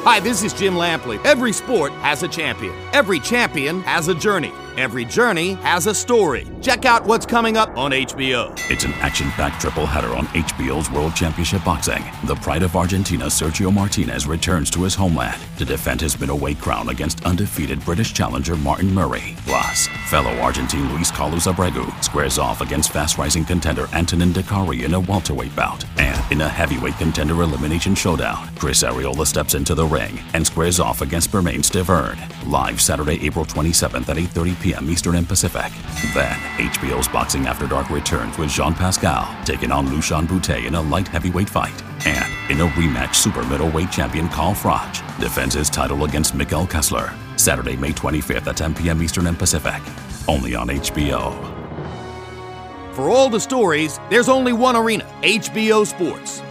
Hi, this is Jim Lampley. Every sport has a champion. Every champion has a journey. Every journey has a story. Check out what's coming up on HBO. It's an action-packed triple-header on HBO's World Championship Boxing. The pride of Argentina, Sergio Martinez, returns to his homeland to defend his middleweight crown against undefeated British challenger Martin Murray. Plus, fellow Argentine Luis Carlos Abregu squares off against fast-rising contender Antonin Decari in a welterweight bout. And in a heavyweight contender elimination showdown, Chris Arreola steps into the ring and squares off against Bermane Stiverne. Live Saturday, April 27th at 8:30 p.m. Eastern and Pacific. Then, HBO's Boxing After Dark returns with Jean Pascal taking on Lushan Boutte in a light heavyweight fight. And in a rematch, super middleweight champion Carl Froch defends his title against Mikael Kessler. Saturday, May 25th at 10 p.m. Eastern and Pacific. Only on HBO. For all the stories, there's only one arena, HBO Sports.